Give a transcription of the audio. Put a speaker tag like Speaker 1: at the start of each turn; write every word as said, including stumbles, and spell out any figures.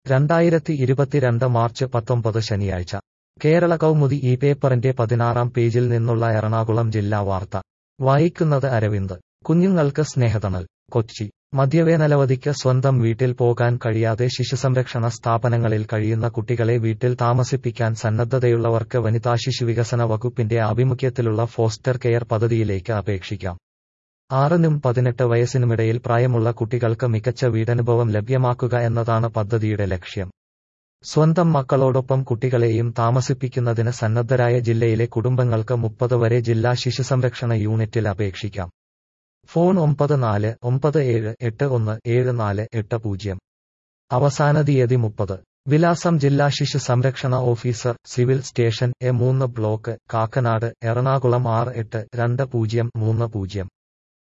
Speaker 1: രണ്ടായിരത്തി ഇരുപത്തിരണ്ട് മാർച്ച് പത്തൊമ്പത് ശനിയാഴ്ച കേരള കൗമുദി ഈ പേപ്പറിന്റെ പതിനാറാം പേജിൽ നിന്നുള്ള എറണാകുളം ജില്ലാ വാർത്ത വായിക്കുന്നത് അരവിന്ദ്. കുഞ്ഞുങ്ങൾക്ക് സ്നേഹതണൽ. കൊച്ചി. മദ്യവേനലവധിക്ക് സ്വന്തം വീട്ടിൽ പോകാൻ കഴിയാതെ ശിശുസംരക്ഷണ സ്ഥാപനങ്ങളിൽ കഴിയുന്ന കുട്ടികളെ വീട്ടിൽ താമസിപ്പിക്കാൻ സന്നദ്ധതയുള്ളവർക്ക് വനിതാശിശുവികസന വകുപ്പിന്റെ ആഭിമുഖ്യത്തിലുള്ള ഫോസ്റ്റർ കെയർ പദ്ധതിയിലേക്ക് അപേക്ഷിക്കാം. ആറിനും പതിനെട്ട് വയസ്സിനുമിടയിൽ പ്രായമുള്ള കുട്ടികൾക്ക് മികച്ച വീടനുഭവം ലഭ്യമാക്കുക എന്നതാണ് പദ്ധതിയുടെ ലക്ഷ്യം. സ്വന്തം മക്കളോടൊപ്പം കുട്ടികളെയും താമസിപ്പിക്കുന്നതിന് സന്നദ്ധരായ ജില്ലയിലെ കുടുംബങ്ങൾക്ക് മുപ്പത് വരെ ജില്ലാ ശിശുസംരക്ഷണ യൂണിറ്റിൽ അപേക്ഷിക്കാം. ഫോൺ ഒമ്പത് നാല് ഒമ്പത് ഏഴ് എട്ട് ഒന്ന് ഏഴ് നാല് എട്ട് പൂജ്യം. അവസാന തീയതി മുപ്പത്. വിലാസം: ജില്ലാ ശിശു സംരക്ഷണ ഓഫീസർ, സിവിൽ സ്റ്റേഷൻ, എ മൂന്ന് ബ്ലോക്ക്, കാക്കനാട്, എറണാകുളം ആറ് എട്ട് രണ്ട് പൂജ്യം മൂന്ന് പൂജ്യം.